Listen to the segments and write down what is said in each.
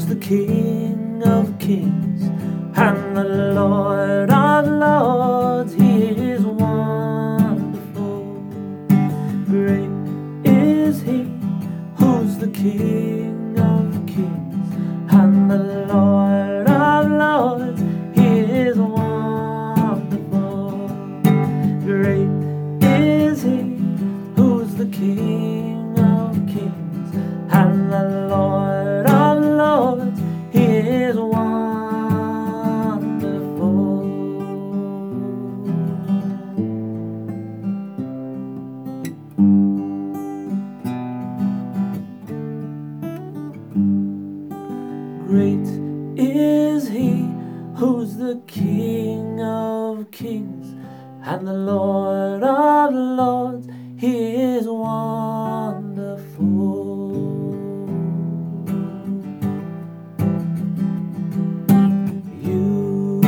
the King of Kings and the Lord of Lords. He is wonderful. Great is He who's the King of Kings and the Lord of Lords. He is wonderful. Great is He who's the King of Kings and the Lord of Lords. He is wonderful. Great is He who's the King of Kings and the Lord of Lords. He is wonderful. You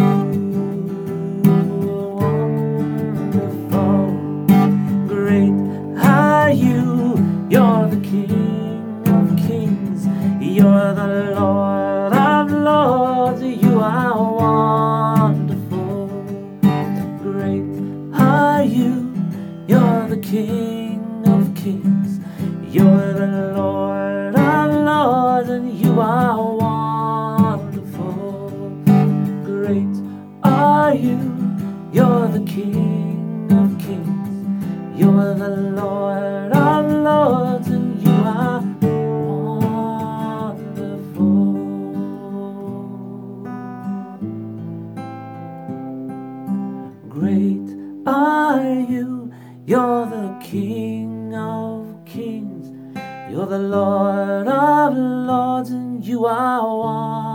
are wonderful. Great are you. You're the King of Kings. You're the Lord of Lords. You are wonderful. Great are you. You're the King of Kings. You're the Lord of Lords, and you are wonderful. Great are you. You're the King of Kings. You're the Lord of Lords, and you are wonderful. Great are you. You're the King of Kings. You're the Lord of Lords, and you are wonderful.